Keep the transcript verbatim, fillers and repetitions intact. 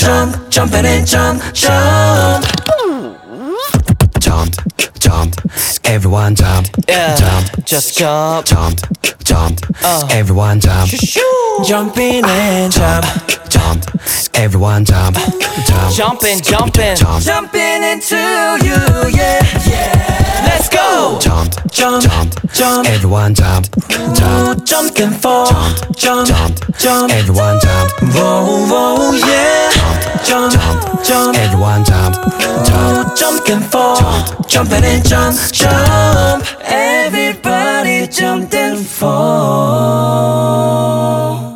jump, jumping and jump, jump. Jump, jump, everyone jump, Yeah, jump, just jump. jump, jump, Uh. everyone jump, Jumping and jump. jump, everyone jump, jump, Jumping, jumping. jump, Jumping into you, yeah, yeah. Let's go. jump, Jump, jump, jump. everyone jump, jump, Jump and fall. Jump, jump, jump. everyone jump, Whoa, whoa, yeah. Jump, jump, jump. everyone jump, jump, Jump and fall. Jumping and jump, jump. Everybody jump and fall.